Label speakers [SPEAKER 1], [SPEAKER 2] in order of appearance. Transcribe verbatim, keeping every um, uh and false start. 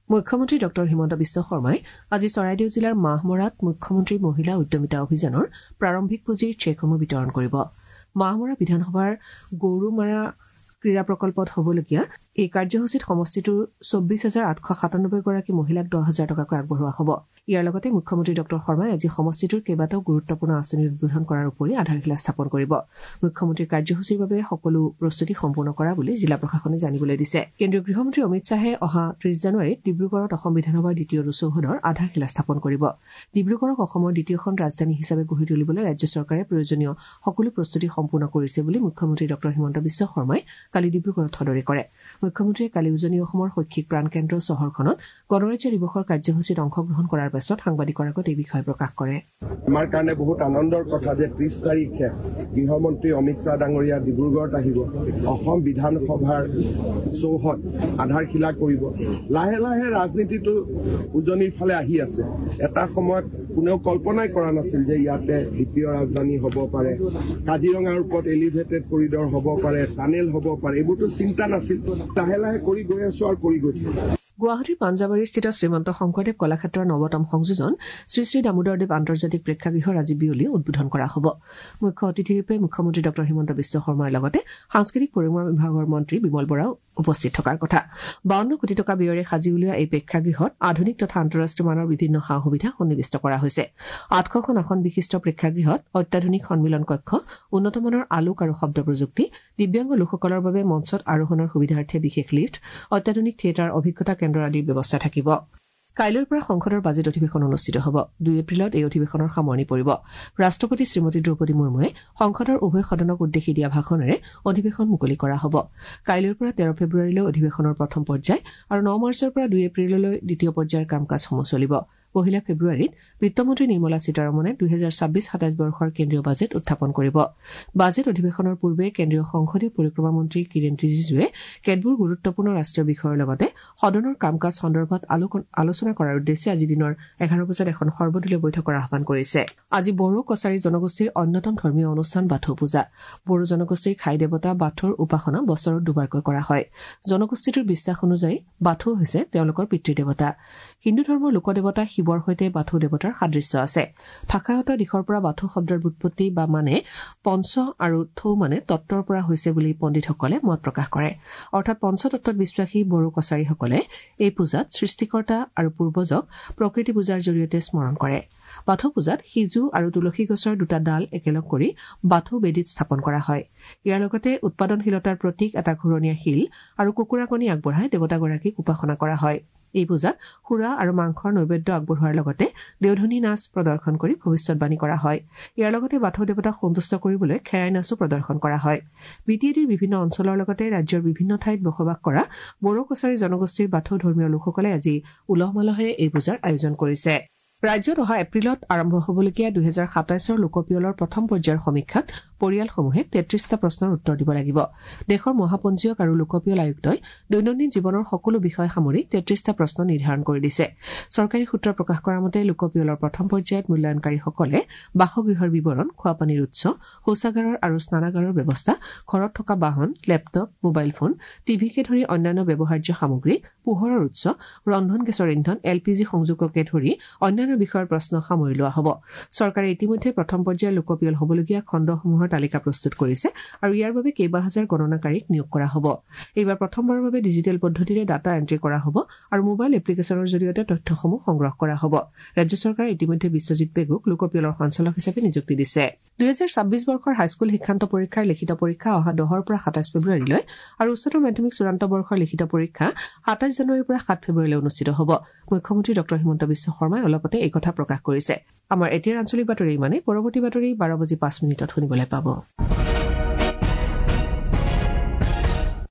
[SPEAKER 1] মুখ্যমন্ত্ৰী ডক্টৰ হিমন্ত বিশ্ব শৰ্মাই আজি চৰাইদেউ জিলাৰ মাহমৰাত মুখ্যমন্ত্ৰী মহিলা উদ্যমিতা অভিযানৰ প্ৰাৰম্ভিক পুঁজিৰ চেকসমূহ বিতৰণ কৰিব। মাহমৰা বিধানসভাৰ গৌৰুমাৰা ক্ৰীড়া প্ৰকল্পত হ'বলগীয়া এই কাৰ্যসূচীত সমষ্টিটোৰ চৌব্বিছ হাজাৰ আঠশ সাতানব্বৈ গৰাকী মহিলাক দহ হাজাৰ টকাকৈ আগবঢ়োৱা হ'ব। ইয়াৰ লগতে মুখ্যমন্ত্ৰী ডক্টৰ শৰ্মাই আজি সমষ্টিটোৰ কেইবাটাও গুৰুত্বপূৰ্ণ আঁচনি উদ্বোধন কৰাৰ উপৰি আধাৰশিলা স্থাপন কৰিব। মুখ্যমন্ত্ৰীৰ কাৰ্যসূচীৰ বাবে সকলো প্ৰস্তুতি সম্পূৰ্ণ কৰা বুলি জিলা প্ৰশাসনে জানিবলৈ দিছে। কেন্দ্ৰীয় গৃহমন্ত্ৰী অমিত শ্বাহে অহা ত্ৰিশ জানুৱাৰীত ডিব্ৰুগড়ত অসম বিধানসভাৰ দ্বিতীয় চৌহদৰ আধাৰশিলা স্থাপন কৰিব। ডিব্ৰুগড়ক অসমৰ দ্বিতীয়খন ৰাজধানী হিচাপে গঢ়ি তুলিবলৈ ৰাজ্য চৰকাৰে প্ৰয়োজনীয় সকলো প্ৰস্তুতি সম্পূৰ্ণ কৰিছে বুলি মুখ্যমন্ত্ৰী ডক্টৰ হিমন্ত বিশ্ব শৰ্মাই কালি ডিব্ৰুগড়ত সদৰি কৰে। মুখ্যমন্ত্ৰীয়ে কালি উজনি অসমৰ শৈক্ষিক প্ৰাণকেন্দ্ৰ চহৰখনত গণৰাজ্য দিৱসৰ কাৰ্যসূচীত অংশগ্ৰহণ কৰাৰ পাছত সাংবাদিকৰ আগত এই বিষয়ে প্ৰকাশ কৰে।
[SPEAKER 2] আমাৰ কাৰণে বহুত আনন্দৰ কথা যে ত্ৰিশ তাৰিখে গৃহমন্ত্ৰী অমিত শ্বাহ ডাঙৰীয়া ডিব্ৰুগড়ত আহিব, অসম বিধানসভাৰ চৌহদ আধাৰশিলা কৰিব। লাহে লাহে ৰাজনীতিটো উজনিৰ ফালে আহি আছে। এটা সময়ত কোনেও কল্পনাই কৰা নাছিল যে ইয়াতে দ্বিতীয় ৰাজধানী হ'ব পাৰে, কাজিৰঙাৰ ওপৰত এলিভেটেড কৰিডৰ হ'ব পাৰে, টানেল হ'ব পাৰে, এইবোৰতো চিন্তা নাছিল। লাহে লাহে কৰি গৈ আছো আৰু কৰি গৈ থাকিম।
[SPEAKER 1] গুৱাহাটীৰ পাঞ্জাবাৰীস্থিত শ্ৰীমন্ত শংকৰদেৱ কলাক্ষেত্ৰৰ নৱতম সংযোজন শ্ৰী শ্ৰী দামোদৰদেৱ আন্তৰ্জাতিক প্ৰেক্ষাগৃহৰ আজি বিয়লি উদ্বোধন কৰা হ'ব। মুখ্য অতিথিৰূপে মুখ্যমন্ত্ৰী ডক্টৰ হিমন্ত বিশ্ব শৰ্মাৰ লগতে সাংস্কৃতিক পৰিক্ৰমা বিভাগৰ মন্ত্ৰী বিমল বৰাও উপস্থিত থকাৰ কথা। বাৱন্ন কোটি টকা ব্যয়েৰে সাজি উলিওৱা এই প্ৰেক্ষাগৃহত আধুনিক তথা আন্তঃৰাষ্ট্ৰীয় মানৰ বিভিন্ন সা সুবিধা সন্নিৱিষ্ট কৰা হৈছে। আঠশখন আসন বিশিষ্ট প্ৰেক্ষাগৃহত অত্যাধুনিক সন্মিলন কক্ষ, উন্নতমানৰ আলোক আৰু শব্দ প্ৰযুক্তি, দিব্যাংগ লোকসকলৰ বাবে মঞ্চত আৰোহণৰ সুবিধাৰ্থে বিশেষ লিফ্ট, অত্যাধুনিক থিয়েটাৰ অভিজ্ঞতা কেন্দ্ৰ আদিৰ ব্যৱস্থা থাকিব। কাইলৈৰ পৰা সংসদৰ বাজেট অধিৱেশন অনুষ্ঠিত হ'ব। দুই এপ্ৰিলত এই অধিৱেশনৰ সামৰণি পৰিব। ৰাষ্ট্ৰপতি শ্ৰীমতী দ্ৰৌপদী মুৰ্মুৱে সংসদৰ উভয় সদনক উদ্দেশ্যি দিয়া ভাষণেৰে অধিৱেশন মুকলি কৰা হ'ব। কাইলৈৰ পৰা তেৰ ফেব্ৰুৱাৰীলৈ অধিৱেশনৰ প্ৰথম পৰ্যায় আৰু ন মাৰ্চৰ পৰা দুই এপ্ৰিললৈ দ্বিতীয় পৰ্যায়ৰ কাম কাজসমূহ চলিব। পহিলা ফেব্ৰুৱাৰীত বিত্তমন্ত্ৰী নিৰ্মলা সীতাৰমণে দুহেজাৰ ছাব্বিছ সাতাইছ বৰ্ষৰ কেন্দ্ৰীয় বাজেট উত্থাপন কৰিব। বাজেট অধিৱেশনৰ পূৰ্বে কেন্দ্ৰীয় সংসদীয় পৰিক্ৰমা মন্ত্ৰী কিৰেণ ৰিজিজুৱে কেতবোৰ গুৰুত্বপূৰ্ণ ৰাষ্ট্ৰীয় বিষয়ৰ লগতে সদনৰ কাম কাজ সন্দৰ্ভত আলোচনা কৰাৰ উদ্দেশ্যে আজি দিনৰ এঘাৰ বজাত এখন সৰ্বদলীয় বৈঠকৰ আহ্বান কৰিছে। আজি বড়ো কছাৰী জনগোষ্ঠীৰ অন্যতম ধৰ্মীয় অনুষ্ঠান বাথৌ পূজা। বড়ো জনগোষ্ঠীৰ খাই দেৱতা বাথৌৰ উপাসনা বছৰত দুবাৰকৈ কৰা হয়। জনগোষ্ঠীটোৰ বিশ্বাস অনুযায়ী বাথৌ হৈছে তেওঁলোকৰ পিতৃদেৱতা। হিন্দু ধৰ্মৰ লোকদেৱতা শিৱৰ সৈতে বাথৌ দেৱতাৰ সাদৃশ্য আছে। ভাষাগত দিশৰ পৰা বাথৌ শব্দৰ ব্যুৎপত্তি বা মানে পঞ্চ আৰু থৌ মানে তত্বৰ পৰা হৈছে বুলি পণ্ডিতসকলে মত প্ৰকাশ কৰে। অৰ্থাৎ পঞ্চতত্বত বিশ্বাসী বড়ো কছাৰীসকলে এই পূজাত সৃষ্টিকৰ্তা আৰু পূৰ্বজক প্ৰকৃতি পূজাৰ জৰিয়তে স্মৰণ কৰে। বাথৌ পূজাত সিজু আৰু তুলসী গছৰ দুটা ডাল একেলগ কৰি বাথৌ বেদীত স্থাপন কৰা হয়। ইয়াৰ লগতে উৎপাদনশীলতাৰ প্ৰতীক এটা ঘূৰণীয়া শিল আৰু কুকুৰা কণী আগবঢ়াই দেৱতাগৰাকীক উপাসনা কৰা হয়। এই পূজাত সুৰা আৰু মাংসৰ নৈবেদ্য আগবঢ়োৱাৰ লগতে দেওধনী নাচ প্ৰদৰ্শন কৰি ভৱিষ্যতবাণী কৰা হয়। ইয়াৰ লগতে বাথৌ দেৱতাক সন্তুষ্ট কৰিবলৈ খেৰাই নাচো প্ৰদৰ্শন কৰা হয়। বি টি এ ডিৰ বিভিন্ন অঞ্চলৰ লগতে ৰাজ্যৰ বিভিন্ন ঠাইত বসবাস কৰা বড়ো কছাৰী জনগোষ্ঠীৰ বাথৌ ধৰ্মীয় লোকসকলে আজি উলহ মালহেৰে এই পূজাৰ আয়োজন কৰিছে। ৰাজ্যত অহা এপ্ৰিলত আৰম্ভ হ'বলগীয়া দুহেজাৰ সাতাইছৰ লোকপিয়লৰ প্ৰথম পৰ্যায়ৰ সমীক্ষাত পৰিয়ালসমূহে তেত্ৰিশটা প্ৰশ্নৰ উত্তৰ দিব লাগিব। দেশৰ মহাপঞ্জীয়ক আৰু লোকপিয়ল আয়ুক্তই দৈনন্দিন জীৱনৰ সকলো বিষয় সামৰি তেত্ৰিশটা প্ৰশ্ন নিৰ্ধাৰণ কৰি দিছে। চৰকাৰী সূত্ৰই প্ৰকাশ কৰা মতে লোকপিয়লৰ প্ৰথম পৰ্যায়ত মূল্যায়নকাৰীসকলে বাসগৃহৰ বিৱৰণ, খোৱাপানীৰ উৎস, শৌচাগাৰৰ আৰু স্নানাগাৰৰ ব্যৱস্থা, ঘৰত থকা বাহন, লেপটপ, মোবাইল ফোন, টিভিকে ধৰি অন্যান্য ব্যৱহাৰ্য সামগ্ৰী, পোহৰৰ উৎস, ৰন্ধন গেছৰ ইন্ধন, এল পি জি সংযোগকে ধৰি অন্যান্য বিষয়ৰ প্ৰশ্ন সামৰি লোৱা হ'ব। চৰকাৰে ইতিমধ্যে প্ৰথম পৰ্যায়ৰ লোকপিয়ল হ'বলগীয়া খণ্ডসমূহৰ তালিকা প্ৰস্তুত কৰিছে আৰু ইয়াৰ বাবে কেইবা হাজাৰ গণনাকাৰীক নিয়োগ কৰা হ'ব। এইবাৰ প্ৰথমবাৰৰ বাবে ডিজিটেল পদ্ধতিৰে ডাটা এণ্ট্ৰি কৰা হ'ব আৰু মোবাইল এপ্লিকেশ্যনৰ জৰিয়তে তথ্যসমূহ সংগ্ৰহ কৰা হ'ব। ৰাজ্য চৰকাৰে ইতিমধ্যে বিশ্বজিৎ পেগুক লোকপিয়লৰ সঞ্চালক হিচাপে নিযুক্তি দিছে। দুহেজাৰ ছাব্বিছ বৰ্ষৰ হাইস্কুল শিক্ষান্ত পৰীক্ষাৰ লিখিত পৰীক্ষা অহা দহৰ পৰা সাতাইছ ফেব্ৰুৱাৰীলৈ আৰু উচ্চতৰ মাধ্যমিক চূড়ান্ত বৰ্ষৰ লিখিত পৰীক্ষা সাতাইছ জানুৱাৰীৰ পৰা সাত ফেব্ৰুৱাৰীলৈ অনুষ্ঠিত হ'ব। মুখ্যমন্ত্ৰী ডক্টৰ হিমন্ত বিশ্ব শৰ্মাই অলপতে এই কথা প্ৰকাশ কৰিছে। আমাৰ এতিয়াৰ আঞ্চলিক বাতৰি ইমানেই। পৰৱৰ্তী বাতৰি বাৰ বাজি পাঁচ মিনিটত শুনিবলৈ পাব।